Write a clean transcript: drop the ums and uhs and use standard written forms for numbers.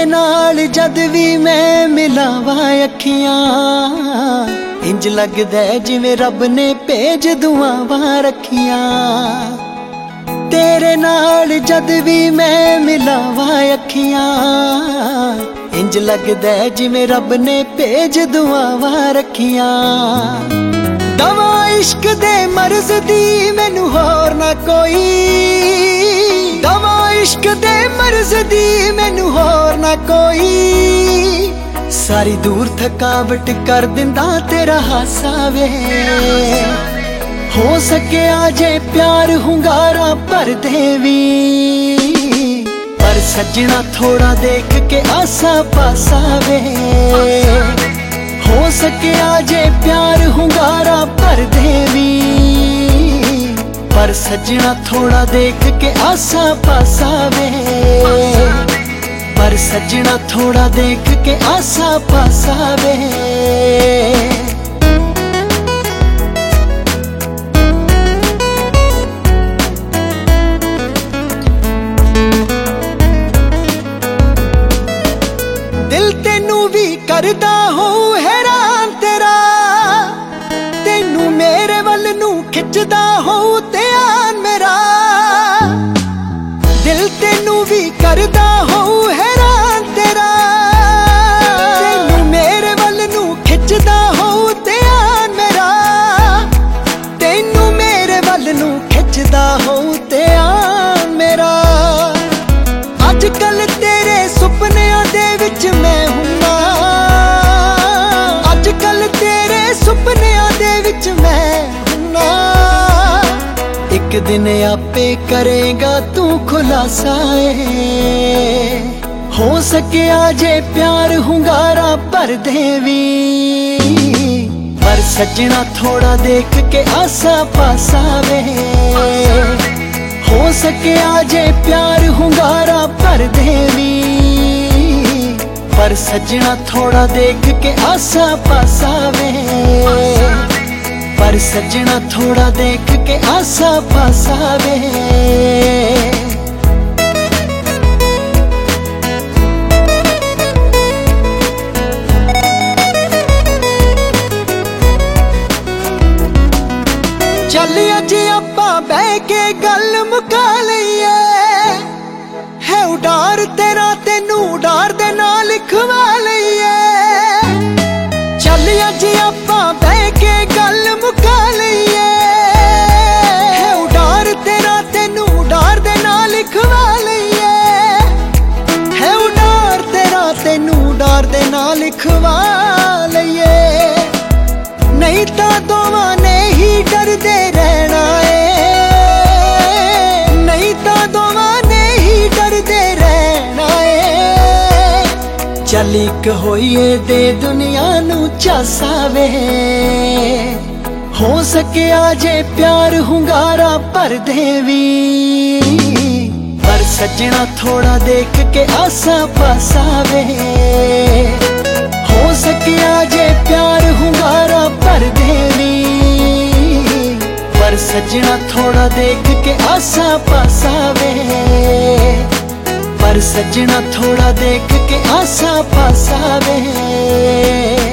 तेरे नाल जद भी मैं मिलावा अखियां इंज लगदा जिवें रब ने भेज दुआवां रखियां। तेरे नाल जद भी मैं मिलावा अखियां इंज लगदा जिवें रब ने भेज दुआवां रखियां। दवा इश्क दे मर्ज दी मैनू होर ना कोई, दवा इश्क दे मर्ज दी मैनू होर ना कोई। सारी दूर थकावट कर दिंदा तेरा हासा वे, हो सके आजे प्यार हुंगारा भर देवी। पर सजना थोड़ा देख के आसा पासा वे, हो सके आजे प्यार हुंगारा भर देवी। पर सजना थोड़ा देख के आसा पासा वे, पर सजना थोड़ा देख के आसा पासा वे। दिल तेनू भी करदा हो हैरान तेरा, तेनू मेरे वल नू खिचदा हो ध्यान मेरा। दिल तेनू भी करदा हो हैरान तेरा, तेनू मेरे वल नू खिचदा हो ध्यान मेरा। तेनू मेरे वल नू खिचदा हो ध्यान मेरा। अजकल तेरे सुपनियां दे विच मैं हुन्ना, अजकल तेरे सुपनियां दे विच मैं हुन्ना। एक दिन आपे करेगा तू खुलासा है, हो सके आजे प्यार हुंगारा भर देवी। पर सजना थोड़ा देख के आसा पासा वे, हो सके आजे प्यार हुंगारा भर देवी। पर सजना थोड़ा देख के आसा पासा वे, पर सजना थोड़ा देख के आसा पासा वे। चल अज आपां बह के गल मुका लईए, है उडार तेरा तेनू उडार दे नाल लिखवा लईए। चल अज आपां बह के गल मुका लईए, है उडार तेरा तेनू उडार दे नाल लिखवा लईए। है उडार तेरा तेनू उडार दे नाल लिखवा लईए। नहीं तां दोवां ने ही डरदे रहना है, नहीं तां दोवां ने ही डरदे रहना है। चल इक होइए दे दुनिया नू झांसा वे, हो सके आजे प्यार हुंगारा भर देवी। पर सजना थोड़ा देख के आसा पासा वे, हो सके आजे प्यार हुंगारा भर देवी। पर सजना थोड़ा देख के आसा पासा वे, पर सजना थोड़ा देख के आसा पासा वे।